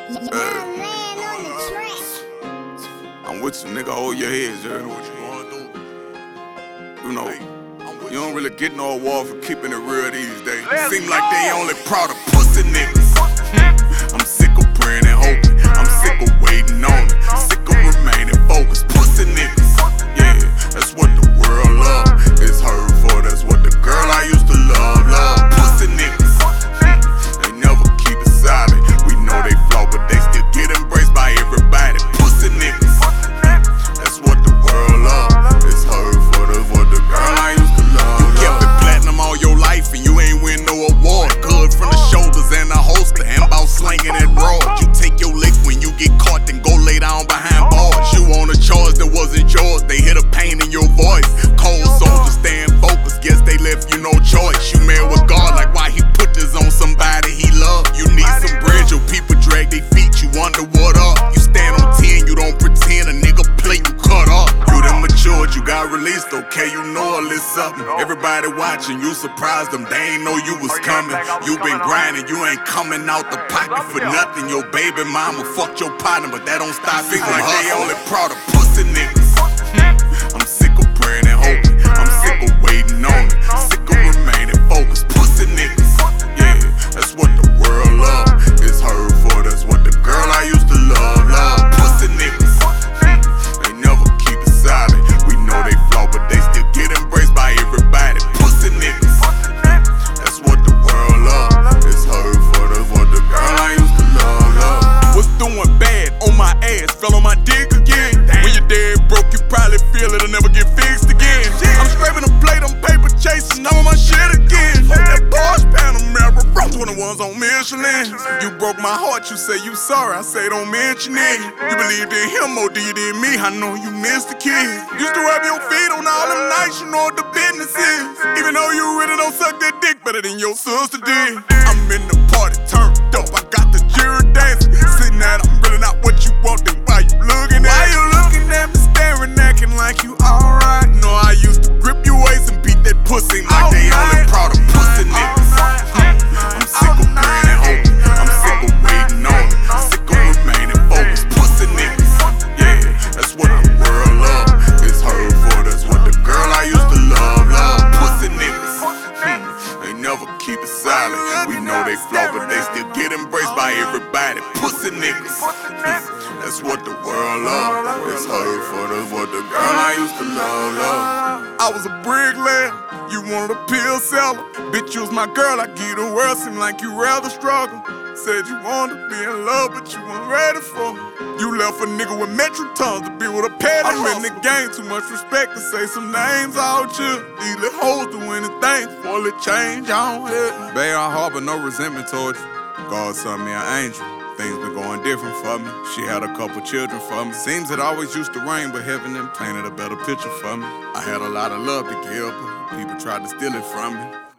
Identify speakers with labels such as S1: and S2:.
S1: I'm with you, nigga. Hold your heads, you heard what you going through. You know, you don't really get no award for keeping it real these days. Seem like they only proud of pussy niggas. I'm sick of praying and hoping. I'm sick of waiting on it. Sick of remaining focused. Pussy niggas. Yeah, that's what the world love. It's heard for. That's what the girl I used to love. Pussy niggas. They never keep it silent. We know they flaw, but they still get embraced by everybody. Pussy niggas. That's what the world love. It's heard for. That's what the girl I used to love. You kept it platinum all your life and you ain't win no award. Good from the shoulders and the holster, and about slinging it raw. You take your licks when you get caught, then go lay down behind bars. You on a charge that wasn't yours. They hit a pain in your voice. Cold soldier, staying focused. Guess they left you no choice. You mad with God, like why he put this on somebody he loved. You need some bread, your people drag their feet. You wonder what up. You stand on 10, you don't pretend. A nigga play, you cut up. You done matured, you got released, okay, you know a little something. Everybody watching, you surprised them, they ain't know you was coming. You been grinding, you ain't coming out the pocket for nothing. Your baby mama fucked your partner, but that don't stop you from hustling. They only proud of pussy niggas. I'm sick of praying and hoping. I'm sick of waiting on it. Sick of remaining focused. Pussy niggas. Yeah, that's what the world love. It's heard for. That's what the girl I used to love. Pussy niggas. They never keep it silent. We know they flaw, but they still get embraced by everybody. Pussy niggas. That's what the world love. It's heard for. That's what the girl I used to love. Was doing bad on my ass, fell on my dick again. When you're dead broke, you probably feel it'll never get fixed again. I'm scraping a plate on paper, chasing all my shit again. That Porsche Panamera from 21s on Michelin. You broke my heart, you say you sorry, I say don't mention it. You believed in him more than you did me, I know you missed the kid. Used to rub your feet on all them nights, you know what the business is. Even though you really don't suck that dick better than your sister did. I'm in the party, turned up, I got the jury dancing. Sitting at, I'm really not what you want, then why you looking at me? Why you looking at me staring, acting like you alright? No, I used to grip your waist and beat that pussy like they only proud of pussy niggas. I'm sick of praying and hoping. I'm sick of waiting on it. Sick of remaining focused. Pussy niggas. Yeah, that's what the world love. It's heard for. That's what the girl I used to love. Pussy niggas. They never keep it silent. We know they flaw, but they still get embraced by everybody. Pussy niggas. That's what the world love. It's heard for. That's what the girl I used to love. I was a bricklayer, you wanted a pill seller. Bitch, you was my girl, I give the world, seem like you rather struggle. Said you wanted to be in love, but you weren't ready for me. You left a nigga with metric tons to be with a pet. I'm in the game, too much respect to say some names out here. These little hoes do anything for a change on it. Babe, I harbor no resentment towards you. God sent me an angel. Things been going different for me. She had a couple children for me. Seems it always used to rain, but heaven then painted a better picture for me. I had a lot of love to give, but people tried to steal it from me.